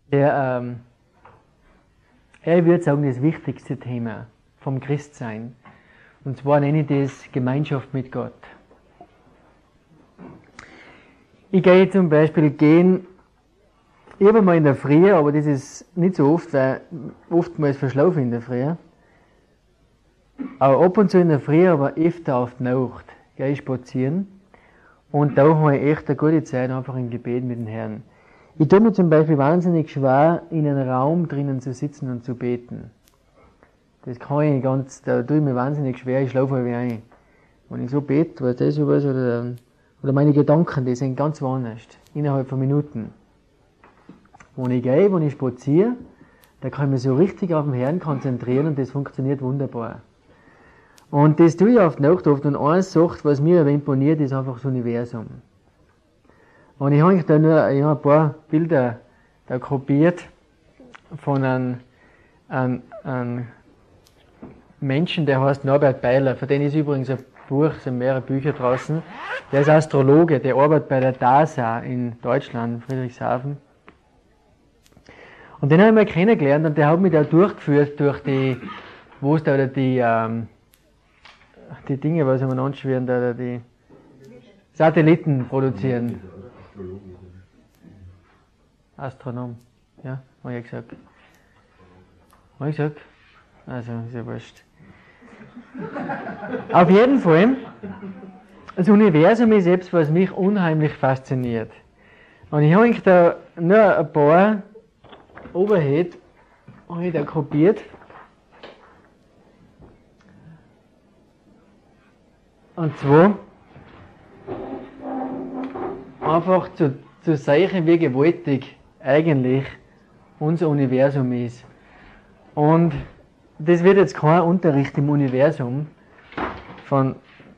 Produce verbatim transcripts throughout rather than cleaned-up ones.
Der, ähm, er würde sagen, das wichtigste Thema vom Christsein. Und zwar nenne ich das Gemeinschaft mit Gott. Ich gehe zum Beispiel gehen, ich habe mal in der Früh, aber das ist nicht so oft, weil oftmals verschlafe ich in der Früh. Aber ab und zu in der Früh, aber öfter auf die Nacht, gehe ich spazieren. Und da habe ich echt eine gute Zeit, einfach im Gebet mit dem Herrn. Ich tue mir zum Beispiel wahnsinnig schwer, in einem Raum drinnen zu sitzen und zu beten. Das kann ich ganz, da tue ich mir wahnsinnig schwer, ich schlafe halt ein. Wenn ich so bete, was das sowas, oder, oder meine Gedanken, die sind ganz woanders, innerhalb von Minuten. Wenn ich gehe, wenn ich spaziere, da kann ich mich so richtig auf den Herrn konzentrieren und das funktioniert wunderbar. Und das tue ich auf die Nacht oft. Und eins sagt, was mir aber imponiert, ist einfach das Universum. Und ich habe da nur ich hab ein paar Bilder da kopiert von einem, einem, einem Menschen, der heißt Norbert Beiler. Für den ist übrigens ein Buch, es sind mehrere Bücher draußen. Der ist Astrologe, der arbeitet bei der D A S A in Deutschland, Friedrichshafen. Und den habe ich mal kennengelernt und der hat mich da durchgeführt durch die, wo es da die, ähm, die Dinge, was immer anschwirren, da die Satelliten produzieren. Astronom, ja, habe ich gesagt. Habe ich gesagt? Also, ist ja wurscht. Auf jeden Fall, das Universum ist selbst, was mich unheimlich fasziniert. Und ich habe eigentlich da nur ein paar Oberhead habe ich da kopiert. Und zwar einfach zu, zu zeigen, wie gewaltig eigentlich unser Universum ist. Und das wird jetzt kein Unterricht im Universum von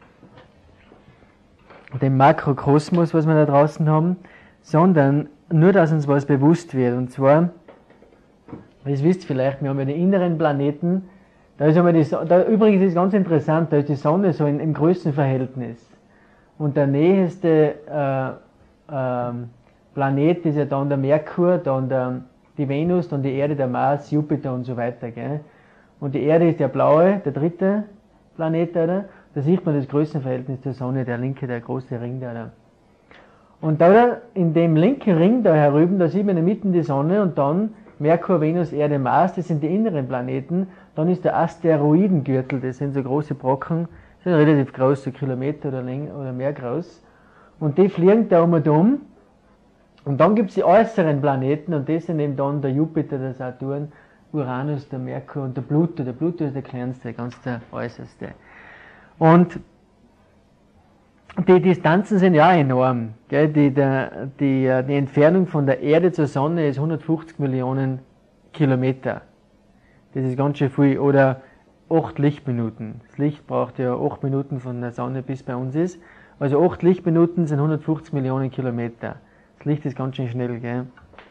dem Makrokosmos, was wir da draußen haben, sondern nur, dass uns was bewusst wird. Und zwar, das wisst ihr vielleicht, wir haben ja die inneren Planeten, da ist einmal die Sonne, da, übrigens ist es ganz interessant, da ist die Sonne so in, im größten Verhältnis. Und der nächste äh, äh, Planet ist ja dann der Merkur, dann der, die Venus, dann die Erde, der Mars, Jupiter und so weiter. Gell? Und die Erde ist der blaue, der dritte Planet, oder? Da sieht man das Größenverhältnis der Sonne, der linke, der große Ring da. Oder? Und da in dem linken Ring da herüben, da sieht man in der Mitte die Sonne und dann Merkur, Venus, Erde, Mars, das sind die inneren Planeten. Dann ist der Asteroidengürtel, das sind so große Brocken, das sind relativ groß, so Kilometer oder, länger, oder mehr groß. Und die fliegen da um und um. Und dann gibt es die äußeren Planeten und das sind eben dann der Jupiter, der Saturn, Uranus, der Merkur und der Pluto. Der Pluto ist der kleinste, ganz der äußerste. Und die Distanzen sind ja enorm. Gell? Die, der, die, die Entfernung von der Erde zur Sonne ist hundertfünfzig Millionen Kilometer. Das ist ganz schön viel. Oder acht Lichtminuten. Das Licht braucht ja acht Minuten von der Sonne bis bei uns ist. Also acht Lichtminuten sind hundertfünfzig Millionen Kilometer. Das Licht ist ganz schön schnell. Gell?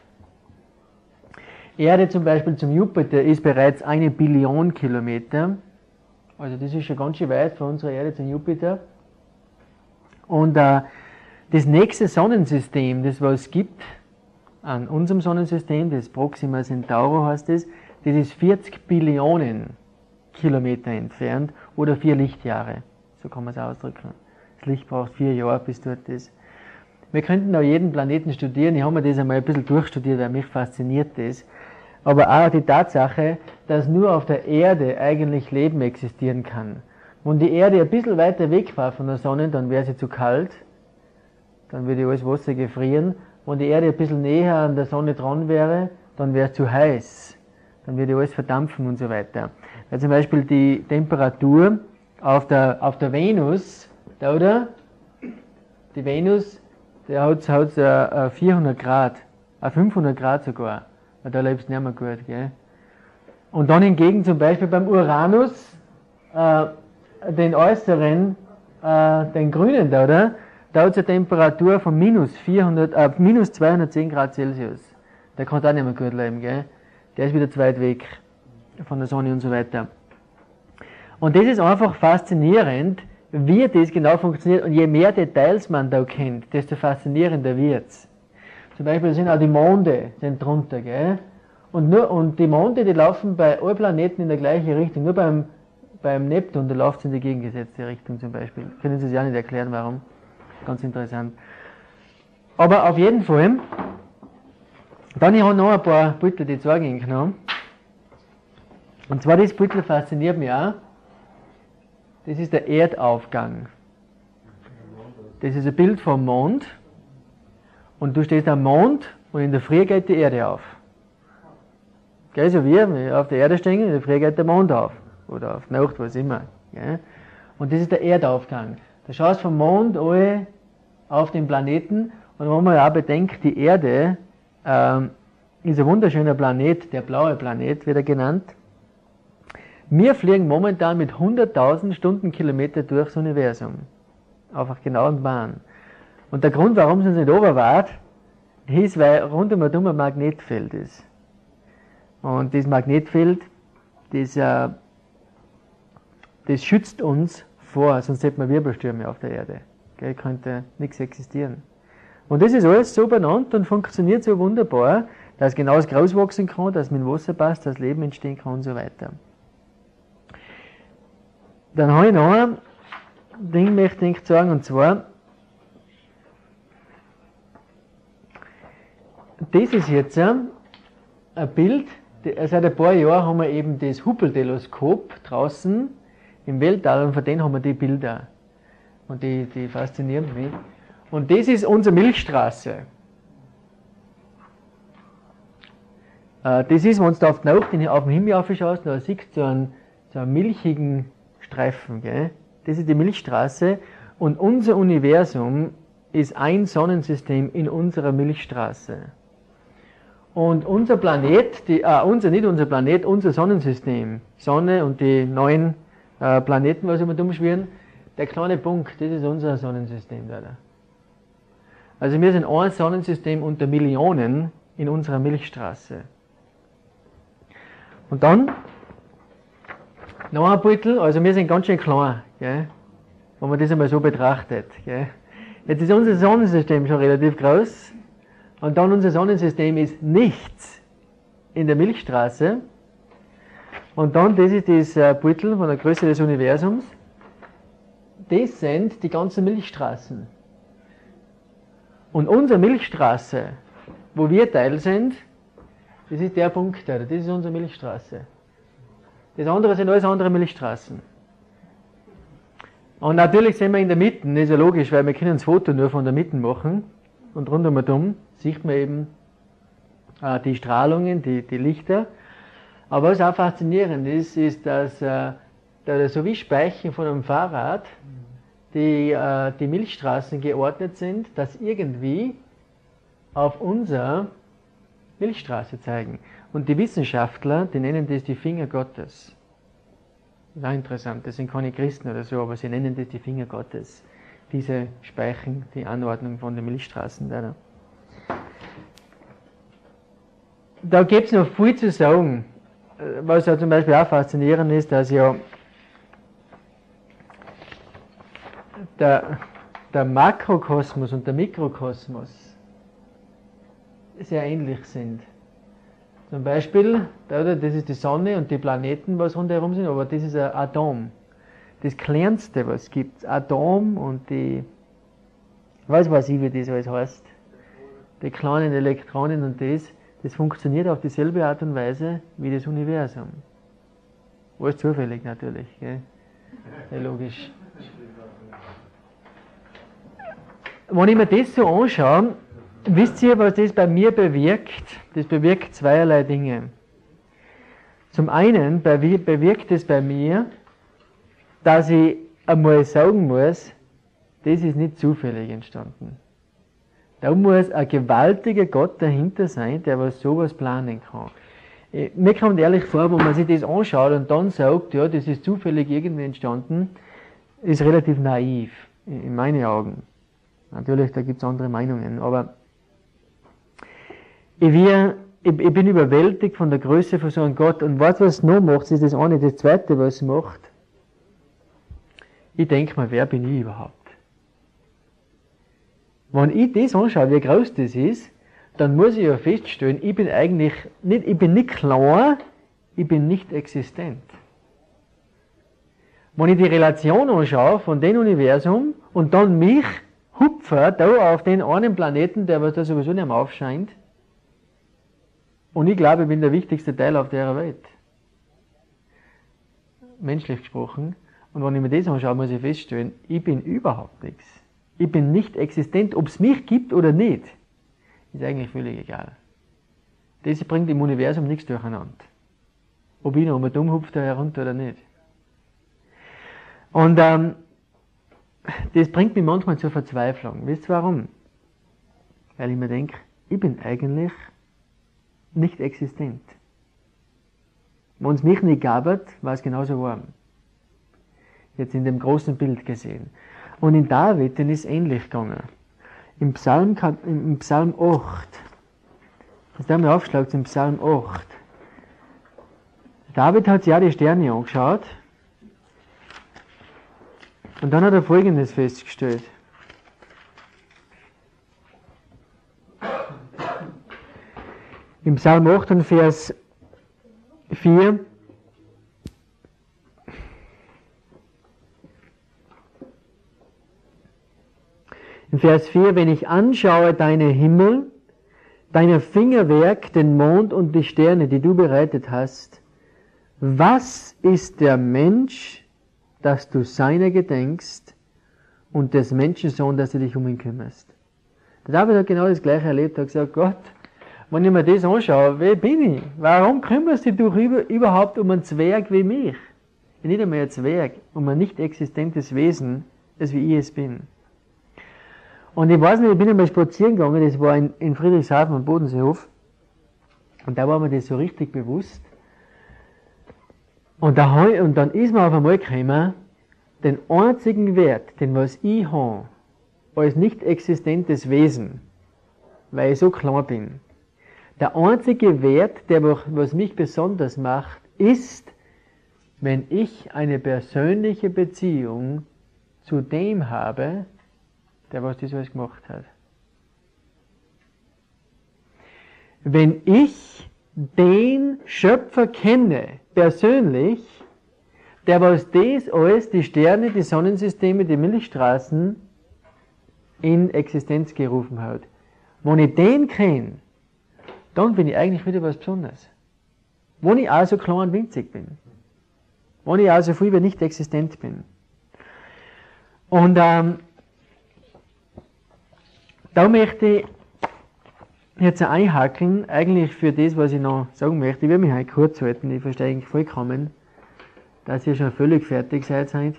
Erde zum Beispiel zum Jupiter ist bereits eine Billion Kilometer. Also das ist schon ganz schön weit von unserer Erde zum Jupiter. Und äh, das nächste Sonnensystem, das was es gibt an unserem Sonnensystem, das Proxima Centauri heißt es, das ist vierzig Billionen Kilometer entfernt oder vier Lichtjahre. So kann man es ausdrücken. Das Licht braucht vier Jahre bis dort ist. Wir könnten auch jeden Planeten studieren. Ich habe mir das einmal ein bisschen durchstudiert, weil mich fasziniert das. Aber auch die Tatsache, dass nur auf der Erde eigentlich Leben existieren kann. Wenn die Erde ein bisschen weiter weg war von der Sonne, dann wäre sie zu kalt, dann würde alles Wasser gefrieren. Wenn die Erde ein bisschen näher an der Sonne dran wäre, dann wäre es zu heiß, dann würde alles verdampfen und so weiter. Weil zum Beispiel die Temperatur auf der, auf der Venus, da oder? Die Venus, der hat, hat uh, vierhundert Grad, uh, fünfhundert Grad sogar, weil da lebst du nicht mehr gut. Gell? Und dann hingegen zum Beispiel beim Uranus, uh, den äußeren, äh, den grünen da, oder? Da hat es eine Temperatur von minus, vierhundert, äh, minus zweihundertzehn Grad Celsius. Der kann auch nicht mehr gut leben, gell? Der ist wieder zu weit weg von der Sonne und so weiter. Und das ist einfach faszinierend, wie das genau funktioniert. Und je mehr Details man da kennt, desto faszinierender wird's. Zum Beispiel sind auch die Monde sind drunter, gell? Und, nur, und die Monde, die laufen bei allen Planeten in der gleichen Richtung. Nur beim, beim Neptun, da läuft es in die gegengesetzte Richtung zum Beispiel. Können Sie sich auch nicht erklären, warum. Ganz interessant. Aber auf jeden Fall, dann ich habe noch ein paar Beutel, die zeige ich genommen. Und zwar das Beutel fasziniert mich auch. Das ist der Erdaufgang. Das ist ein Bild vom Mond. Und du stehst am Mond und in der Früh geht die Erde auf. Gell, so wie wir auf der Erde stehen, in der Früh geht der Mond auf. Oder auf die Nacht, was immer. Gell? Und das ist der Erdaufgang. Da schaust vom Mond alle auf den Planeten. Und wenn man auch bedenkt, die Erde ähm, ist ein wunderschöner Planet, der blaue Planet wird er genannt. Wir fliegen momentan mit hunderttausend Stundenkilometer durchs Universum. Einfach genau in Bahn. Und der Grund, warum es uns nicht runterwart, ist, weil rund um ein Magnetfeld ist. Und das Magnetfeld, das, äh, das schützt uns vor, sonst hätten wir Wirbelstürme auf der Erde. Gell, könnte nichts existieren. Und das ist alles so benannt und funktioniert so wunderbar, dass genau das groß wachsen kann, dass mit dem Wasser passt, dass Leben entstehen kann und so weiter. Dann habe ich noch ein Ding, möchte ich sagen, und zwar, das ist jetzt ein Bild, seit ein paar Jahren haben wir eben das Hubble-Teleskop draußen im Weltall und von denen haben wir die Bilder. Und die, die faszinieren mich. Und das ist unsere Milchstraße. Das ist, wenn du da auf die Nacht auf den Himmel aufschaust, da siehst du einen, so einen milchigen Streifen. Gell? Das ist die Milchstraße. Und unser Universum ist ein Sonnensystem in unserer Milchstraße. Und unser Planet, die, äh, unser, nicht unser Planet, unser Sonnensystem, Sonne und die neun äh, Planeten, was immer umschwirren, der kleine Punkt, das ist unser Sonnensystem leider. Also wir sind ein Sonnensystem unter Millionen in unserer Milchstraße. Und dann noch ein Beutel, also wir sind ganz schön klein, gell, wenn man das einmal so betrachtet. Gell. Jetzt ist unser Sonnensystem schon relativ groß und dann unser Sonnensystem ist nichts in der Milchstraße. Und dann, das ist das Beutel von der Größe des Universums, das sind die ganzen Milchstraßen. Und unsere Milchstraße, wo wir Teil sind, das ist der Punkt da, das ist unsere Milchstraße. Das andere sind alles andere Milchstraßen. Und natürlich sind wir in der Mitte, das ist ja logisch, weil wir können das Foto nur von der Mitte machen. Und rundum sieht man eben äh, die Strahlungen, die, die Lichter. Aber was auch faszinierend ist, ist, dass äh, da so wie Speichen von einem Fahrrad die, äh, die Milchstraßen geordnet sind, dass irgendwie auf unsere Milchstraße zeigen. Und die Wissenschaftler, die nennen das die Finger Gottes. Das ist auch interessant, das sind keine Christen oder so, aber sie nennen das die Finger Gottes. Diese Speichen, die Anordnung von den Milchstraßen. Da, da gibt es noch viel zu sagen. Was ja zum Beispiel auch faszinierend ist, dass ja der, der Makrokosmos und der Mikrokosmos sehr ähnlich sind. Zum Beispiel, das ist die Sonne und die Planeten, was rundherum sind, aber das ist ein Atom. Das Kleinste, was es gibt. Atom und die, weiß was ich, wie das alles heißt, die kleinen Elektronen und das, das funktioniert auf dieselbe Art und Weise wie das Universum. Alles zufällig natürlich, gell? Sehr logisch. Wenn ich mir das so anschaue, wisst ihr, was das bei mir bewirkt? Das bewirkt zweierlei Dinge. Zum einen bewirkt es bei mir, dass ich einmal sagen muss, das ist nicht zufällig entstanden. Da muss ein gewaltiger Gott dahinter sein, der was sowas planen kann. Mir kommt ehrlich vor, wenn man sich das anschaut und dann sagt, ja, das ist zufällig irgendwie entstanden, ist relativ naiv, in meinen Augen. Natürlich, da gibt es andere Meinungen, aber ich, wir, ich, ich bin überwältigt von der Größe von so einem Gott. Und was was noch macht, ist das eine. Das zweite, was es macht, ich denke mir, wer bin ich überhaupt? Wenn ich das anschaue, wie groß das ist, dann muss ich ja feststellen, ich bin eigentlich nicht, ich bin nicht klar, ich bin nicht existent. Wenn ich die Relation anschaue von dem Universum und dann mich hupfe da auf den einen Planeten, der was da sowieso nicht mehr aufscheint, und ich glaube, ich bin der wichtigste Teil auf der Welt. Menschlich gesprochen. Und wenn ich mir das anschaue, muss ich feststellen, ich bin überhaupt nichts. Ich bin nicht existent. Ob es mich gibt oder nicht, ist eigentlich völlig egal. Das bringt im Universum nichts durcheinander. Ob ich noch einmal dumm hupft da herunter oder nicht. Und ähm, das bringt mich manchmal zur Verzweiflung. Wisst ihr warum? Weil ich mir denke, ich bin eigentlich nicht existent. Wenn es mich nicht gab, war es genauso warm. Jetzt in dem großen Bild gesehen. Und in David, den ist ähnlich gegangen. Im Psalm, im Psalm acht, das haben wir aufgeschlagen, im Psalm acht. David hat sich ja die Sterne angeschaut. Und dann hat er Folgendes festgestellt. Im Psalm acht und Vers vier. In Vers vier, wenn ich anschaue deine Himmel, deine Fingerwerk, den Mond und die Sterne, die du bereitet hast, was ist der Mensch, dass du seiner gedenkst, und des Menschensohn, dass du dich um ihn kümmerst? Der David hat genau das Gleiche erlebt. Er hat gesagt, Gott, wenn ich mir das anschaue, wer bin ich? Warum kümmerst du dich überhaupt um einen Zwerg wie mich? Nicht einmal ein Zwerg, um ein nicht existentes Wesen, das wie ich es bin. Und ich weiß nicht, ich bin einmal spazieren gegangen, das war in, in Friedrichshafen am Bodenseehof, und da war mir das so richtig bewusst. Und, da, und dann ist mir auf einmal gekommen, den einzigen Wert, den was ich habe, als nicht existentes Wesen, weil ich so klein bin, der einzige Wert, der was mich besonders macht, ist, wenn ich eine persönliche Beziehung zu dem habe, der was das alles gemacht hat. Wenn ich den Schöpfer kenne, persönlich, der was das alles, die Sterne, die Sonnensysteme, die Milchstraßen in Existenz gerufen hat. Wenn ich den kenne, dann bin ich eigentlich wieder was Besonderes. Wenn ich auch so klein und winzig bin. Wenn ich auch so viel wie nicht existent bin. Und ähm, da möchte ich jetzt einhakeln, eigentlich für das, was ich noch sagen möchte. Ich will mich heute kurz halten, ich verstehe eigentlich vollkommen, dass ihr schon völlig fertig seid. seid.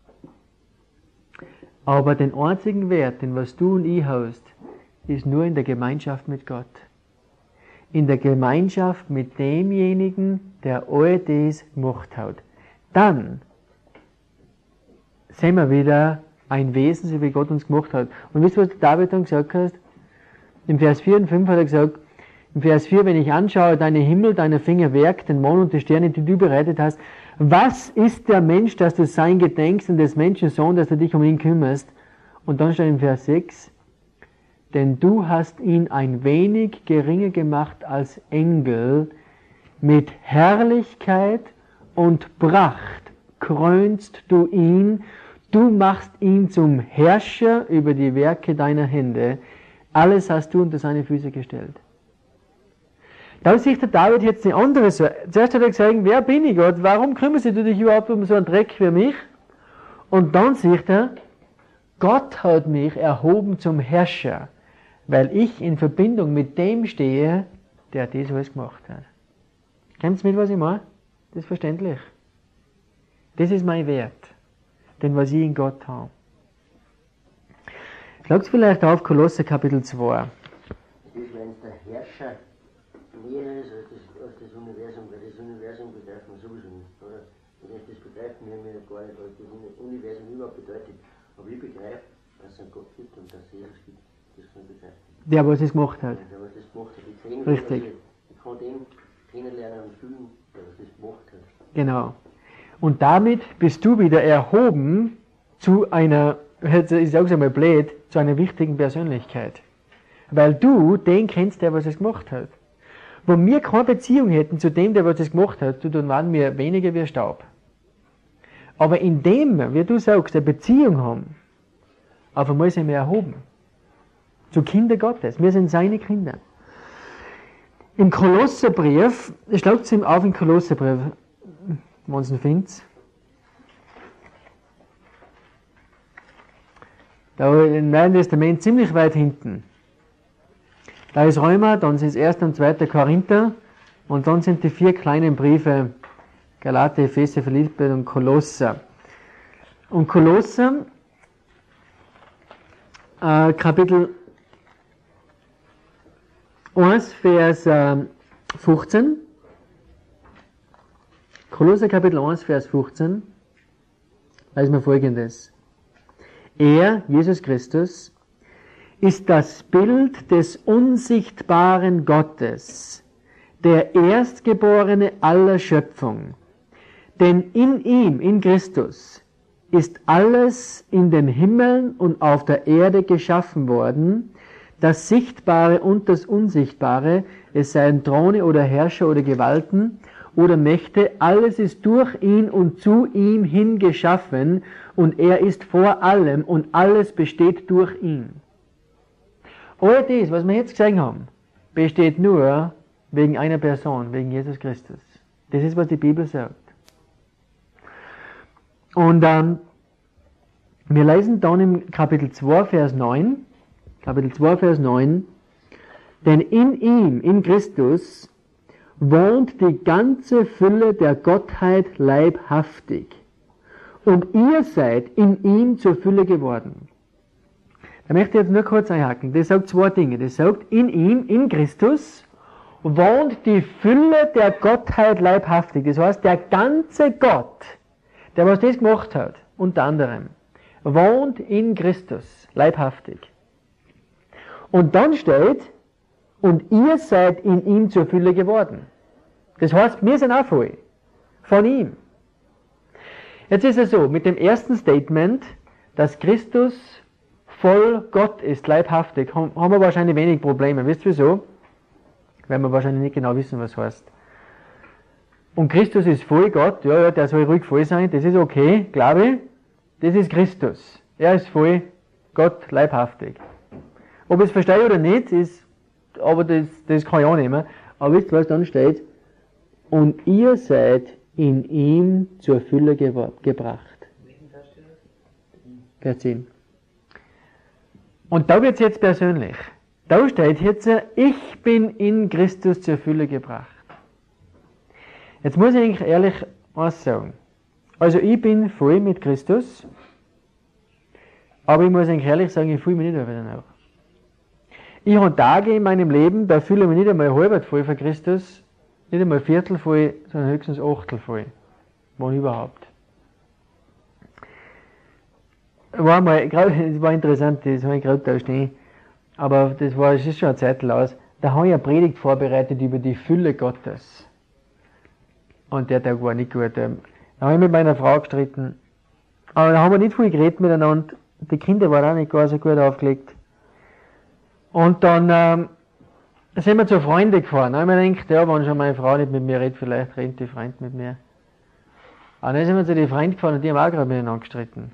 Aber den einzigen Wert, den was du und ich hast, ist nur in der Gemeinschaft mit Gott. In der Gemeinschaft mit demjenigen, der all das gemacht hat. Dann sehen wir wieder ein Wesen, so wie Gott uns gemacht hat. Und wisst ihr, was David dann gesagt hat? Im Vers vier und fünf hat er gesagt, im Vers vier, wenn ich anschaue deine Himmel, deine Fingerwerk, den Mond und die Sterne, die du bereitet hast, was ist der Mensch, dass du sein gedenkst, und des Menschen Sohn, dass du dich um ihn kümmerst? Und dann steht im Vers sechs, denn du hast ihn ein wenig geringer gemacht als Engel, mit Herrlichkeit und Pracht krönst du ihn, du machst ihn zum Herrscher über die Werke deiner Hände, alles hast du unter seine Füße gestellt. Da sieht der David jetzt eine andere Sorge. Zuerst hat er gesagt, wer bin ich Gott, warum kümmerst du dich überhaupt um so einen Dreck wie mich? Und dann sieht er, Gott hat mich erhoben zum Herrscher, weil ich in Verbindung mit dem stehe, der das alles gemacht hat. Kennt ihr mit, was ich meine? Das ist verständlich. Das ist mein Wert, den was ich in Gott habe. Schlagt vielleicht auf Kolosser Kapitel zwei. Das ist, wenn der Herrscher mehr ist als das, als das Universum, weil das Universum begreift man sowieso nicht, oder? Wenn ich das begreifen, wir haben ja gar nicht, was das Universum überhaupt bedeutet. Aber ich begreife, dass es einen Gott gibt und dass es Jesus gibt. Das kann ich begreifen. Der, was es gemacht hat. Der, was das gemacht hat. Ich, sehen, Richtig. Ich, ich kann den kennenlernen und fühlen, der was das gemacht hat. Genau. Und damit bist du wieder erhoben zu einer, ich sage es einmal blöd, zu einer wichtigen Persönlichkeit. Weil du den kennst, der was es gemacht hat. Wenn wir keine Beziehung hätten zu dem, der was es gemacht hat, dann waren wir weniger wie Staub. Aber indem wir, wie du sagst, eine Beziehung haben, auf einmal sind wir erhoben. Zu Kinder Gottes. Wir sind seine Kinder. Im Kolosserbrief, schlagt es ihm auf im Kolosserbrief, wenn es ihn findet. Da im Neuen Testament ziemlich weit hinten. Da ist Römer, dann sind es erster und zweiter Korinther und dann sind die vier kleinen Briefe Galater, Epheser, Philipper und Kolosser. Und Kolosser, äh, Kapitel eins, Vers äh, fünfzehn. Kolosser Kapitel eins, Vers fünfzehn. Da ist mir Folgendes. Er, Jesus Christus, ist das Bild des unsichtbaren Gottes, der Erstgeborene aller Schöpfung. Denn in ihm, in Christus, ist alles in den Himmeln und auf der Erde geschaffen worden, das Sichtbare und das Unsichtbare, es seien Throne oder Herrscher oder Gewalten oder Mächte, alles ist durch ihn und zu ihm hin geschaffen und er ist vor allem und alles besteht durch ihn. All das, was wir jetzt gesehen haben, besteht nur wegen einer Person, wegen Jesus Christus. Das ist, was die Bibel sagt. Und ähm, wir lesen dann im Kapitel zwei, Vers neun, Kapitel zwei, Vers neun, denn in ihm, in Christus, wohnt die ganze Fülle der Gottheit leibhaftig. Und ihr seid in ihm zur Fülle geworden. Da möchte ich jetzt nur kurz einhaken. Das sagt zwei Dinge. Das sagt, in ihm, in Christus, wohnt die Fülle der Gottheit leibhaftig. Das heißt, der ganze Gott, der was das gemacht hat, unter anderem, wohnt in Christus leibhaftig. Und dann steht, und ihr seid in ihm zur Fülle geworden. Das heißt, wir sind auch voll von ihm. Jetzt ist es so, mit dem ersten Statement, dass Christus voll Gott ist, leibhaftig, haben wir wahrscheinlich wenig Probleme. Wisst ihr wieso? Weil wir wahrscheinlich nicht genau wissen, was heißt. Und Christus ist voll Gott, ja, ja, der soll ruhig voll sein, das ist okay, glaube ich. Das ist Christus. Er ist voll Gott, leibhaftig. Ob ich es verstehe oder nicht, ist, aber das, das kann ich auch nehmen. Aber wisst ihr, was dann steht? Und ihr seid in ihm zur Fülle ge gebracht. Vers zehn. Und da wird es jetzt persönlich. Da steht jetzt, ich bin in Christus zur Fülle gebracht. Jetzt muss ich eigentlich ehrlich was sagen. Also ich bin voll mit Christus, aber ich muss eigentlich ehrlich sagen, ich fühle mich nicht über danach. Ich habe Tage in meinem Leben, da fühle ich mich nicht einmal halb voll für Christus, nicht einmal Viertel voll, sondern höchstens Achtel voll. Wann überhaupt. War mal, das war interessant, das habe ich gerade da stehen, aber das war, das ist schon eine Zeit aus. Da habe ich eine Predigt vorbereitet über die Fülle Gottes. Und der Tag war nicht gut. Da habe ich mit meiner Frau gestritten. Aber da haben wir nicht viel geredet miteinander. Die Kinder waren auch nicht gar so gut aufgelegt. Und dann ähm, sind wir zu Freunden gefahren. Da habe ich mir gedacht, ja, wenn schon meine Frau nicht mit mir redet, vielleicht redet die Freund mit mir. Und dann sind wir zu den Freunden gefahren und die haben auch gerade miteinander gestritten.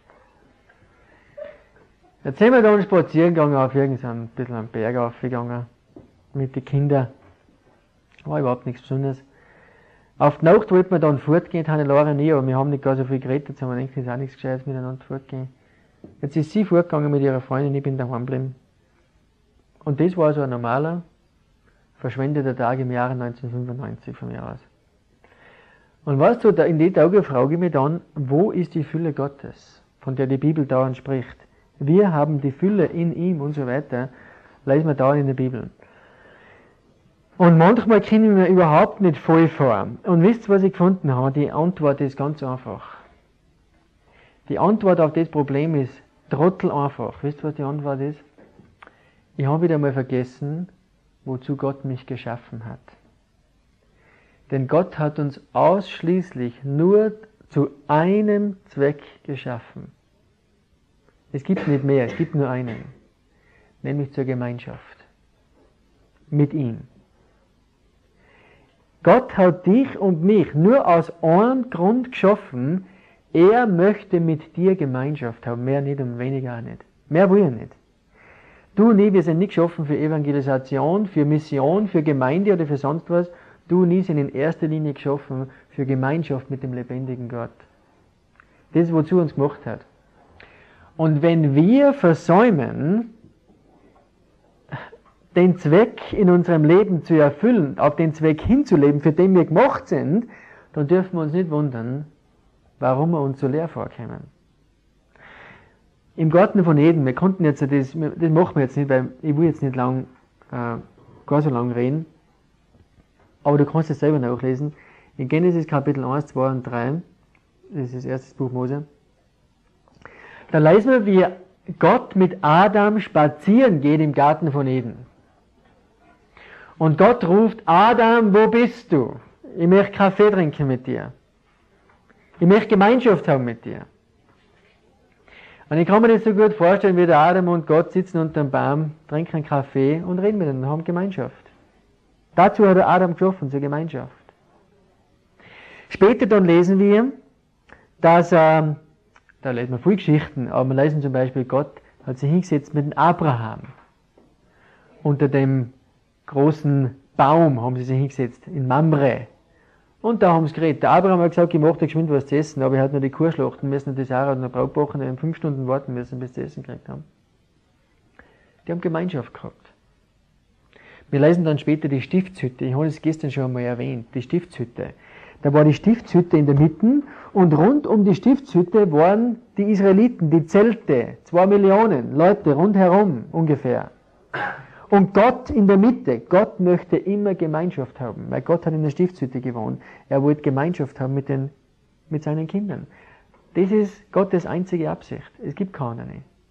Jetzt sind wir dann spazieren gegangen, auf irgendeinen bisschen einen Berg aufgegangen, mit den Kindern. War überhaupt nichts Besonderes. Auf die Nacht wollten wir dann fortgehen, Hannelore und ich, aber wir haben nicht gar so viel geredet, jetzt haben wir gedacht, das ist auch nichts Gescheites miteinander fortgehen. Jetzt ist sie fortgegangen mit ihrer Freundin, ich bin daheim geblieben. Und das war so ein normaler, verschwendeter Tag im Jahre neunzehnhundertfünfundneunzig von mir aus. Und weißt du, in den Tagen frage ich mich dann, wo ist die Fülle Gottes, von der die Bibel dauernd spricht? Wir haben die Fülle in ihm und so weiter, lesen wir dauernd in der Bibel. Und manchmal komme ich mir überhaupt nicht voll vor. Und wisst ihr, was ich gefunden habe? Die Antwort ist ganz einfach. Die Antwort auf das Problem ist trottel einfach. Wisst ihr, was die Antwort ist? Ich habe wieder mal vergessen, wozu Gott mich geschaffen hat. Denn Gott hat uns ausschließlich nur zu einem Zweck geschaffen. Es gibt nicht mehr, es gibt nur einen. nämlich zur Gemeinschaft mit ihm. Gott hat dich und mich nur aus einem Grund geschaffen, er möchte mit dir Gemeinschaft haben, mehr nicht und weniger auch nicht. Mehr will er nicht. Du und ich, wir sind nicht geschaffen für Evangelisation, für Mission, für Gemeinde oder für sonst was. Du und ich sind in erster Linie geschaffen für Gemeinschaft mit dem lebendigen Gott. Das ist, wozu er uns gemacht hat. Und wenn wir versäumen, den Zweck in unserem Leben zu erfüllen, auf den Zweck hinzuleben, für den wir gemacht sind, dann dürfen wir uns nicht wundern, warum wir uns so leer vorkommen. Im Garten von Eden, wir konnten jetzt, das, das machen wir jetzt nicht, weil ich will jetzt nicht lang, äh, gar so lang reden, aber du kannst es selber nachlesen. In Genesis Kapitel eins, zwei und drei, das ist das erste Buch Mose, da lesen wir, wie Gott mit Adam spazieren geht im Garten von Eden. Und Gott ruft, Adam, wo bist du? Ich möchte Kaffee trinken mit dir. Ich möchte Gemeinschaft haben mit dir. Und ich kann mir das so gut vorstellen, wie der Adam und Gott sitzen unter einem Baum, trinken einen Kaffee und reden miteinander, haben Gemeinschaft. Dazu hat er Adam geschaffen, zur Gemeinschaft. Später dann lesen wir, dass, ähm, da lesen wir viele Geschichten, aber wir lesen zum Beispiel, Gott hat sich hingesetzt mit dem Abraham. Unter dem großen Baum haben sie sich hingesetzt, in Mamre. Und da haben sie geredet. Der Abraham hat gesagt, ich mache da geschwind was zu essen, aber er hat nur die Kuh schlachten müssen und die Sarah hat noch Brot backen und haben fünf Stunden warten müssen, bis sie Essen gekriegt haben. Die haben Gemeinschaft gehabt. Wir lesen dann später die Stiftshütte. Ich habe es gestern schon einmal erwähnt, die Stiftshütte. Da war die Stiftshütte in der Mitte und rund um die Stiftshütte waren die Israeliten, die Zelte, zwei Millionen Leute rundherum ungefähr. Und Gott in der Mitte. Gott möchte immer Gemeinschaft haben, weil Gott hat in der Stiftshütte gewohnt. Er wollte Gemeinschaft haben mit, den, mit seinen Kindern. Das ist Gottes einzige Absicht. Es gibt keine.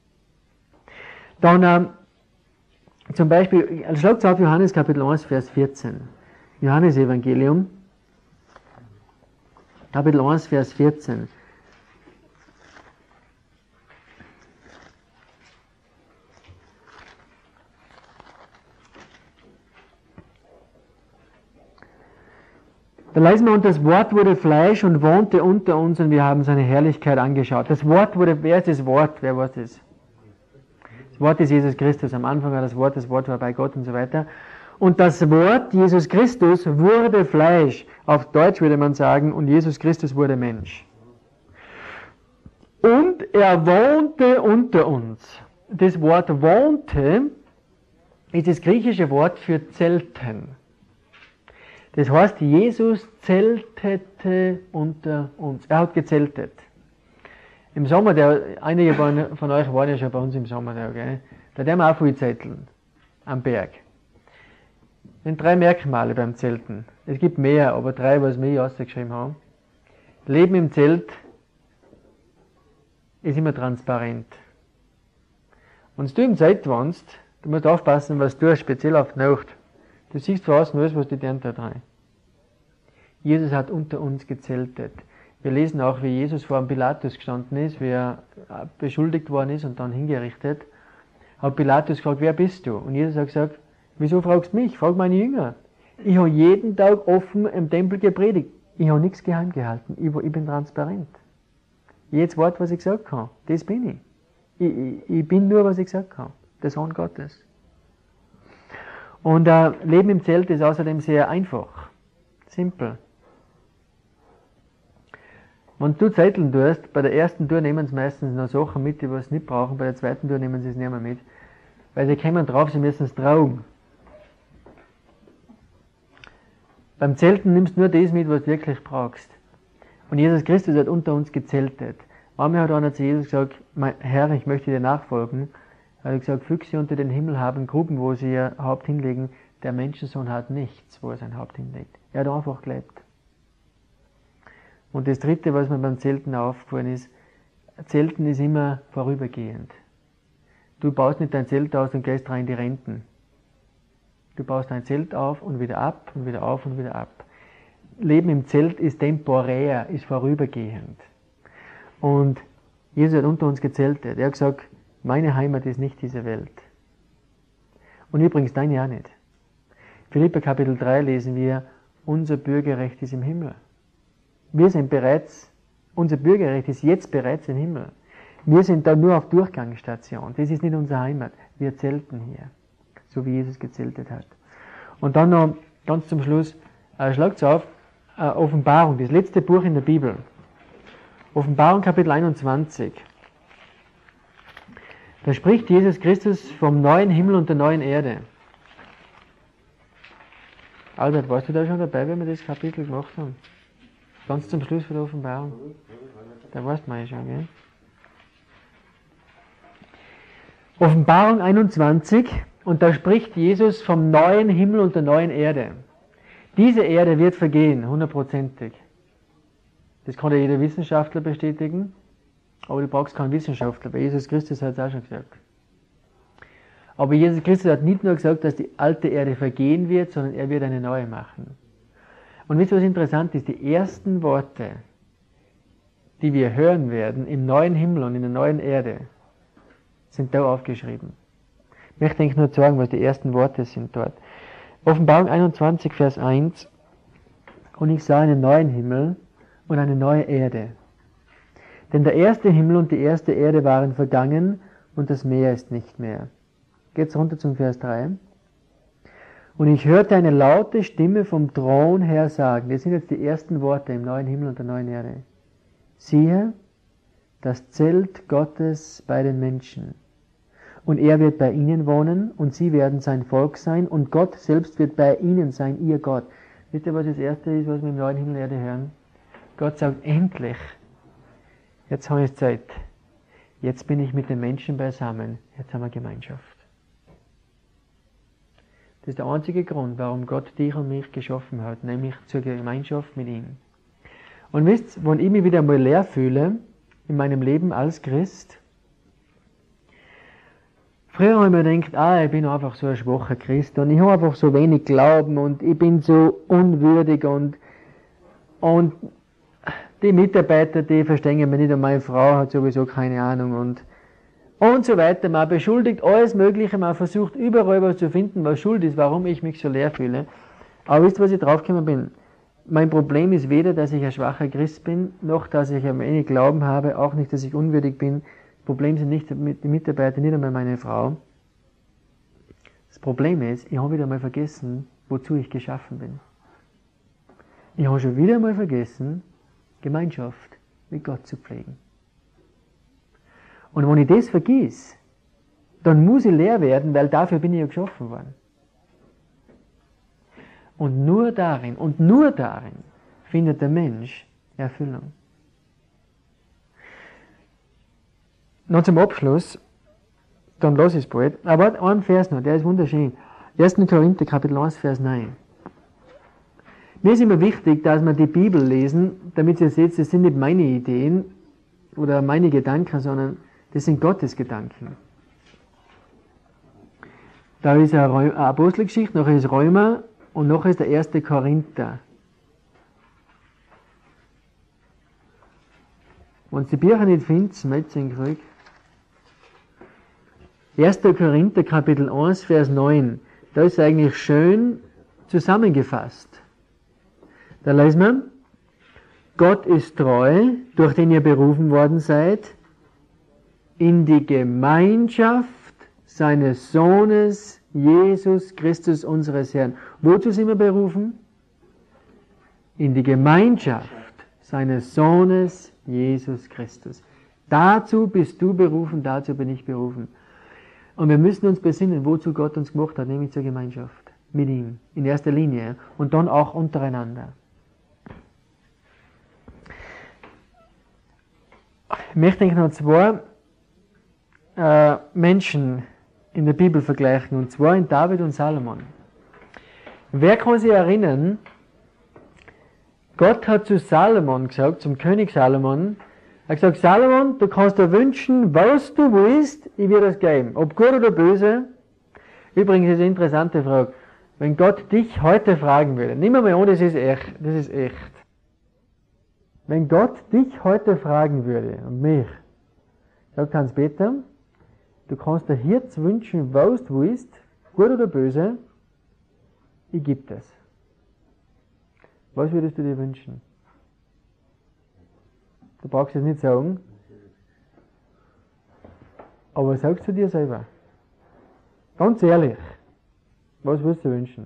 Dann ähm, zum Beispiel, schlagt auf Johannes Kapitel eins, Vers vierzehn. Johannes Evangelium, Kapitel eins, Vers vierzehn. Da lesen wir, und das Wort wurde Fleisch und wohnte unter uns und wir haben seine Herrlichkeit angeschaut. Das Wort wurde, wer ist das Wort? Wer war das? Das Wort ist Jesus Christus. Am Anfang war das Wort, das Wort war bei Gott und so weiter. Und das Wort, Jesus Christus, wurde Fleisch. Auf Deutsch würde man sagen, und Jesus Christus wurde Mensch. Und er wohnte unter uns. Das Wort wohnte ist das griechische Wort für zelten. Das heißt, Jesus zeltete unter uns. Er hat gezeltet. Im Sommer, der, einige von euch waren ja schon bei uns im Sommer da, gell? Da haben wir auch viel zetteln. Am Berg. Es sind drei Merkmale beim Zelten. Es gibt mehr, aber drei, was wir ausgeschrieben haben. Leben im Zelt ist immer transparent. Wenn du im Zelt wohnst, du musst aufpassen, was du tust, speziell auf die Nacht. Du siehst von außen alles, was die Dämpfe da drin. Jesus hat unter uns gezeltet. Wir lesen auch, wie Jesus vor dem Pilatus gestanden ist, wie er beschuldigt worden ist und dann hingerichtet. Hat Pilatus gefragt, wer bist du? Und Jesus hat gesagt, wieso fragst du mich? Frag meine Jünger. Ich habe jeden Tag offen im Tempel gepredigt. Ich habe nichts geheim gehalten. Ich, ich bin transparent. Jedes Wort, was ich gesagt habe, das bin ich. Ich, ich, ich bin nur, was ich gesagt habe. Der Sohn Gottes. Und äh, Leben im Zelt ist außerdem sehr einfach. Simpel. Wenn du zetteln tust, bei der ersten Tour nehmen sie meistens noch Sachen mit, die was nicht brauchen, bei der zweiten Tour nehmen sie es nicht mehr mit. Weil sie kommen drauf, sie müssen es tragen. Beim Zelten nimmst du nur das mit, was du wirklich brauchst. Und Jesus Christus hat unter uns gezeltet. Einmal hat einer zu Jesus gesagt, mein Herr, ich möchte dir nachfolgen. Er hat gesagt, Füchse unter den Himmel haben Gruben, wo sie ihr Haupt hinlegen. Der Menschensohn hat nichts, wo er sein Haupt hinlegt. Er hat einfach gelebt. Und das Dritte, was mir beim Zelten aufgefallen ist, Zelten ist immer vorübergehend. Du baust nicht dein Zelt aus und gehst rein in die Renten. Du baust dein Zelt auf und wieder ab und wieder auf und wieder ab. Leben im Zelt ist temporär, ist vorübergehend. Und Jesus hat unter uns gezeltet. Er hat gesagt, meine Heimat ist nicht diese Welt. Und übrigens deine auch nicht. Philipper Kapitel drei lesen wir, unser Bürgerrecht ist im Himmel. Wir sind bereits, unser Bürgerrecht ist jetzt bereits im Himmel. Wir sind da nur auf Durchgangsstation. Das ist nicht unsere Heimat. Wir zelten hier, so wie Jesus gezeltet hat. Und dann noch ganz zum Schluss, äh, schlagt's auf, äh, Offenbarung, das letzte Buch in der Bibel. Offenbarung Kapitel einundzwanzig. Da spricht Jesus Christus vom neuen Himmel und der neuen Erde. Albert, warst du da schon dabei, wenn wir das Kapitel gemacht haben? Ganz zum Schluss von der Offenbarung. Da warst du mal schon, gell? Offenbarung einundzwanzig, und da spricht Jesus vom neuen Himmel und der neuen Erde. Diese Erde wird vergehen, hundertprozentig. Das kann ja jeder Wissenschaftler bestätigen, aber du brauchst keinen Wissenschaftler, weil Jesus Christus hat es auch schon gesagt. Aber Jesus Christus hat nicht nur gesagt, dass die alte Erde vergehen wird, sondern er wird eine neue machen. Und wisst ihr, was interessant ist? Die ersten Worte, die wir hören werden im neuen Himmel und in der neuen Erde, sind da aufgeschrieben. Ich möchte eigentlich nur sagen, was die ersten Worte sind dort. Offenbarung einundzwanzig, Vers eins. Und ich sah einen neuen Himmel und eine neue Erde. Denn der erste Himmel und die erste Erde waren vergangen und das Meer ist nicht mehr. Geht's runter zum Vers drei. Und ich hörte eine laute Stimme vom Thron her sagen, das sind jetzt die ersten Worte im neuen Himmel und der neuen Erde. Siehe, das Zelt Gottes bei den Menschen. Und er wird bei ihnen wohnen und sie werden sein Volk sein und Gott selbst wird bei ihnen sein, ihr Gott. Wisst ihr, was das Erste ist, was wir im neuen Himmel und Erde hören? Gott sagt, endlich, jetzt habe ich Zeit. Jetzt bin ich mit den Menschen beisammen. Jetzt haben wir Gemeinschaft. Das ist der einzige Grund, warum Gott dich und mich geschaffen hat, nämlich zur Gemeinschaft mit ihm. Und wisst ihr, wenn ich mich wieder mal leer fühle, in meinem Leben als Christ, früher habe ich mir gedacht, ah, ich bin einfach so ein schwacher Christ und ich habe einfach so wenig Glauben und ich bin so unwürdig und, und die Mitarbeiter, die verstehen mich nicht und meine Frau hat sowieso keine Ahnung und, und so weiter. Man beschuldigt alles Mögliche, man versucht überall was zu finden, was schuld ist, warum ich mich so leer fühle. Aber wisst ihr, was ich draufgekommen bin? Mein Problem ist weder, dass ich ein schwacher Christ bin, noch dass ich ein wenig Glauben habe, auch nicht, dass ich unwürdig bin. Das Problem sind nicht die Mitarbeiter, nicht einmal meine Frau. Das Problem ist, ich habe wieder mal vergessen, wozu ich geschaffen bin. Ich habe schon wieder mal vergessen, Gemeinschaft mit Gott zu pflegen. Und wenn ich das vergiss, dann muss ich leer werden, weil dafür bin ich ja geschaffen worden. Und nur darin, und nur darin findet der Mensch Erfüllung. Noch zum Abschluss, dann lasse ich es bald, aber ein Vers noch, der ist wunderschön. erster Korinther, Kapitel eins, Vers neun. Mir ist immer wichtig, dass wir die Bibel lesen, damit ihr seht, das sind nicht meine Ideen oder meine Gedanken, sondern das sind Gottes Gedanken. Da ist eine Apostelgeschichte, nachher ist Römer und nachher ist der erste Korinther. Wenn ihr die Bücher nicht findet, meldet sie in Krieg. erster Korinther, Kapitel eins, Vers neun. Da ist eigentlich schön zusammengefasst. Da lesen wir, Gott ist treu, durch den ihr berufen worden seid, in die Gemeinschaft seines Sohnes, Jesus Christus, unseres Herrn. Wozu sind wir berufen? In die Gemeinschaft seines Sohnes, Jesus Christus. Dazu bist du berufen, dazu bin ich berufen. Und wir müssen uns besinnen, wozu Gott uns gemacht hat, nämlich zur Gemeinschaft. Mit ihm, in erster Linie. Und dann auch untereinander. Ich möchte noch zwei äh, Menschen in der Bibel vergleichen, und zwar in David und Salomon. Wer kann sich erinnern, Gott hat zu Salomon gesagt, zum König Salomon, er hat gesagt, Salomon, du kannst dir wünschen, was du willst, ich werde es geben, ob gut oder böse. Übrigens ist eine interessante Frage, wenn Gott dich heute fragen würde, nimm mal an, das ist echt, das ist echt. Wenn Gott dich heute fragen würde, und mich, sagt Hans-Peter, du kannst dir jetzt wünschen, was du willst, Gut oder böse, ich gebe das. Was würdest du dir wünschen? Du brauchst es nicht sagen, aber sagst du dir selber. Ganz ehrlich, was würdest du wünschen?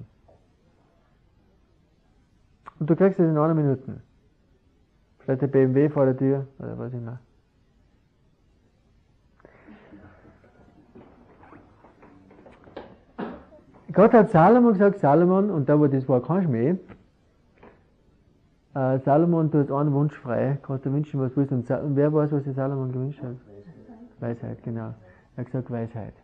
Und du kriegst es in einer Minute. Vielleicht der B M W vor der Tür oder was immer. Gott hat Salomon gesagt, Salomon, und da war das war kein Schmäh, äh, Salomon, du hast einen Wunsch frei, kannst du wünschen, was willst. Und, und wer weiß, was der Salomon gewünscht hat? Weisheit. Weisheit, genau. Er hat gesagt Weisheit.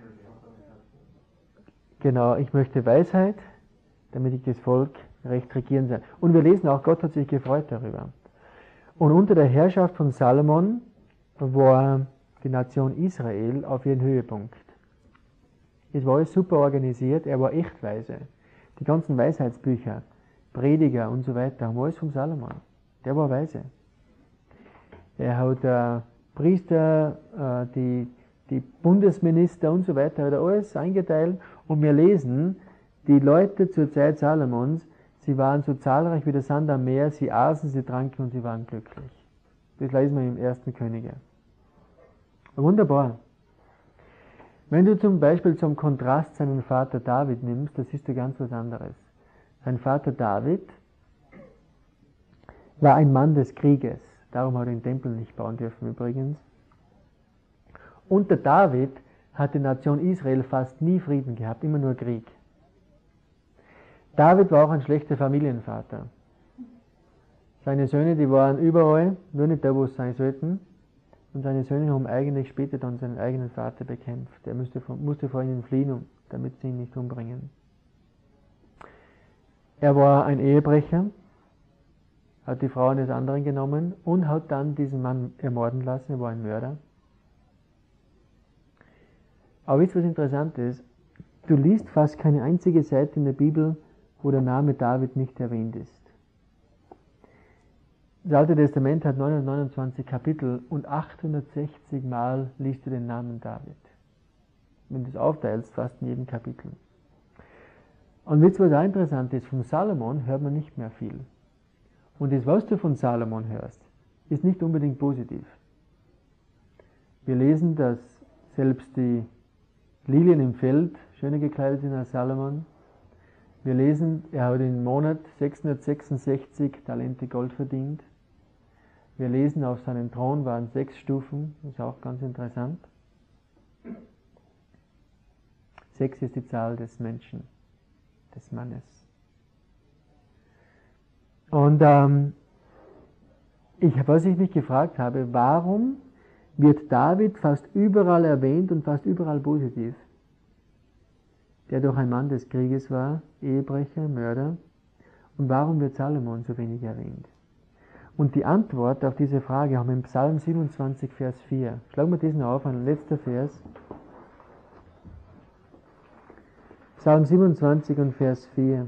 Genau, ich möchte Weisheit, damit ich das Volk recht regieren soll. Und wir lesen auch, Gott hat sich gefreut darüber. Und unter der Herrschaft von Salomon war die Nation Israel auf ihren Höhepunkt. Es war alles super organisiert, er war echt weise. Die ganzen Weisheitsbücher, Prediger und so weiter, haben alles von Salomon. Der war weise. Er hat äh, Priester, äh, die, die Bundesminister und so weiter, hat er alles eingeteilt. Und wir lesen, die Leute zur Zeit Salomons, sie waren so zahlreich wie der Sand am Meer, sie aßen, sie tranken und sie waren glücklich. Das lesen wir im ersten Könige. Wunderbar. Wenn du zum Beispiel zum Kontrast seinen Vater David nimmst, das ist ja ganz was anderes. Sein Vater David war ein Mann des Krieges, darum hat er den Tempel nicht bauen dürfen übrigens. Unter David hat die Nation Israel fast nie Frieden gehabt, immer nur Krieg. David war auch ein schlechter Familienvater. Seine Söhne, die waren überall, nur nicht da, wo sie sein sollten. Und seine Söhne haben eigentlich später dann seinen eigenen Vater bekämpft. Er musste, musste vor ihnen fliehen, damit sie ihn nicht umbringen. Er war ein Ehebrecher, hat die Frau eines anderen genommen und hat dann diesen Mann ermorden lassen. Er war ein Mörder. Aber wisst ihr, was interessant ist? Du liest fast keine einzige Seite in der Bibel, wo der Name David nicht erwähnt ist. Das Alte Testament hat neunhundertneunundzwanzig Kapitel und achthundertsechzig Mal liest du den Namen David. Wenn du es aufteilst, fast in jedem Kapitel. Und wisst ihr, was auch interessant ist? Von Salomon hört man nicht mehr viel. Und das, was du von Salomon hörst, ist nicht unbedingt positiv. Wir lesen, dass selbst die Lilien im Feld schöner gekleidet sind als Salomon. Wir lesen, er hat im Monat sechshundertsechsundsechzig Talente Gold verdient. Wir lesen, auf seinem Thron waren sechs Stufen, das ist auch ganz interessant. Sechs ist die Zahl des Menschen, des Mannes. Und ähm, ich, was ich mich gefragt habe, warum wird David fast überall erwähnt und fast überall positiv? Der doch ein Mann des Krieges war, Ehebrecher, Mörder. Und warum wird Salomon so wenig erwähnt? Und die Antwort auf diese Frage haben wir im Psalm siebenundzwanzig, Vers vier. Schlagen wir diesen auf, ein letzter Vers. Psalm siebenundzwanzig und Vers vier.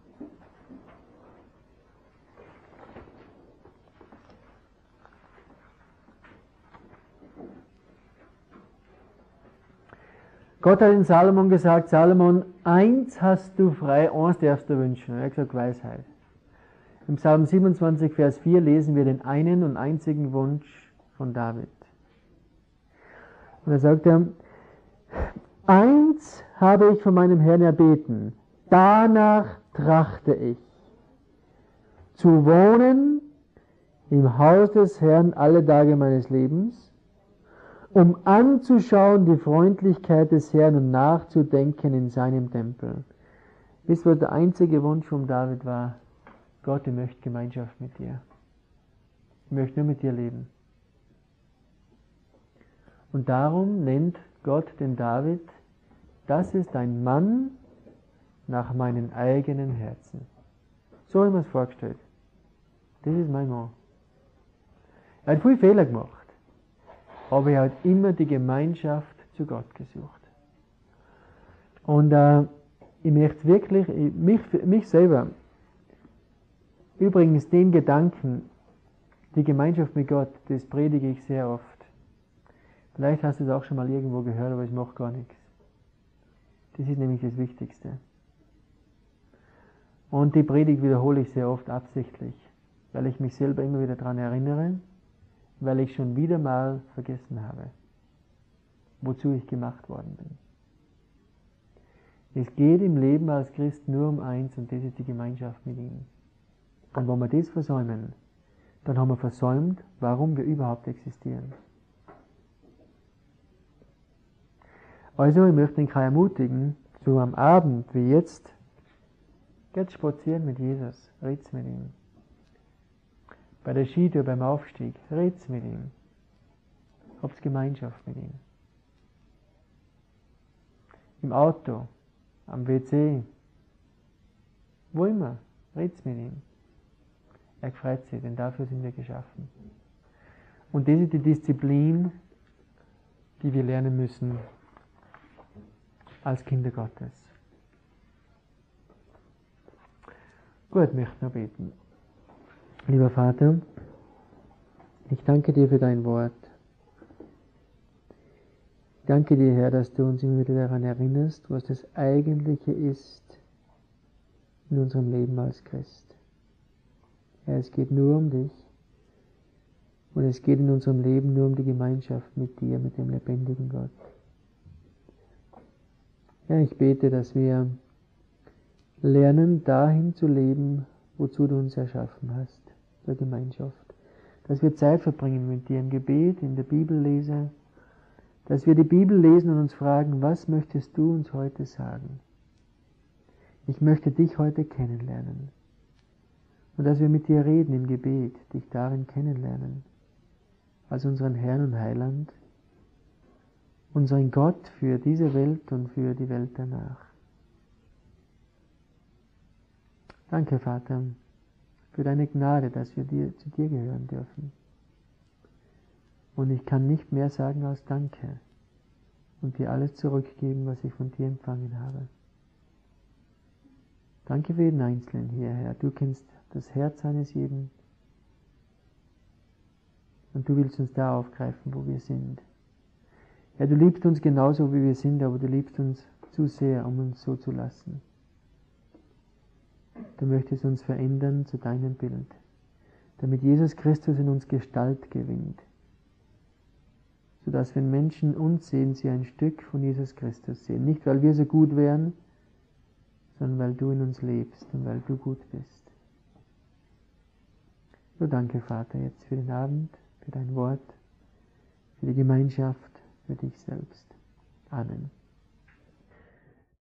Gott hat in Salomon gesagt, Salomon, eins hast du frei, eins darfst du wünschen. Er hat gesagt, Weisheit. Im Psalm siebenundzwanzig, Vers vier lesen wir den einen und einzigen Wunsch von David. Und er sagt er, eins habe ich von meinem Herrn erbeten, danach trachte ich, zu wohnen im Haus des Herrn alle Tage meines Lebens, um anzuschauen die Freundlichkeit des Herrn und nachzudenken in seinem Tempel. Wisst ihr, was der einzige Wunsch von David war? Gott, ich möchte Gemeinschaft mit dir. Ich möchte nur mit dir leben. Und darum nennt Gott den David, das ist ein Mann nach meinem eigenen Herzen. So haben wir es vorgestellt. Das ist mein Mann. Er hat viele Fehler gemacht. Aber er hat immer die Gemeinschaft zu Gott gesucht. Und äh, ich möchte wirklich, ich, mich, mich selber, übrigens den Gedanken, die Gemeinschaft mit Gott, das predige ich sehr oft. Vielleicht hast du es auch schon mal irgendwo gehört, aber es macht gar nichts. Das ist nämlich das Wichtigste. Und die Predigt wiederhole ich sehr oft absichtlich, weil ich mich selber immer wieder daran erinnere, weil ich schon wieder mal vergessen habe, wozu ich gemacht worden bin. Es geht im Leben als Christ nur um eins, und das ist die Gemeinschaft mit ihm. Und wenn wir das versäumen, dann haben wir versäumt, warum wir überhaupt existieren. Also, ich möchte ihn ermutigen, so am Abend wie jetzt, geht spazieren mit Jesus, red's mit ihm. Bei der Skitour, beim Aufstieg, red's mit ihm. Habt Gemeinschaft mit ihm. Im Auto, am W C, wo immer, red's mit ihm. Er freut sich, denn dafür sind wir geschaffen. Und das ist die Disziplin, die wir lernen müssen als Kinder Gottes. Gut, ich möchte noch beten. Lieber Vater, ich danke dir für dein Wort. Ich danke dir, Herr, dass du uns immer wieder daran erinnerst, was das Eigentliche ist in unserem Leben als Christ. Herr, es geht nur um dich und es geht in unserem Leben nur um die Gemeinschaft mit dir, mit dem lebendigen Gott. Herr, ich bete, dass wir lernen, dahin zu leben, wozu du uns erschaffen hast, der Gemeinschaft. Dass wir Zeit verbringen mit dir im Gebet, in der Bibellese, dass wir die Bibel lesen und uns fragen, was möchtest du uns heute sagen? Ich möchte dich heute kennenlernen. Und dass wir mit dir reden im Gebet, dich darin kennenlernen, als unseren Herrn und Heiland, unseren Gott für diese Welt und für die Welt danach. Danke, Vater, für deine Gnade, dass wir dir, zu dir gehören dürfen. Und ich kann nicht mehr sagen als Danke und dir alles zurückgeben, was ich von dir empfangen habe. Danke für jeden Einzelnen hier, Herr. Du kennst das Herz eines jeden und du willst uns da aufgreifen, wo wir sind. Ja, du liebst uns genauso, wie wir sind, aber du liebst uns zu sehr, um uns so zu lassen. Du möchtest uns verändern zu deinem Bild, damit Jesus Christus in uns Gestalt gewinnt, sodass, wenn Menschen uns sehen, sie ein Stück von Jesus Christus sehen. Nicht, weil wir so gut wären, sondern weil du in uns lebst und weil du gut bist. So danke, Vater, jetzt für den Abend, für dein Wort, für die Gemeinschaft, für dich selbst. Amen.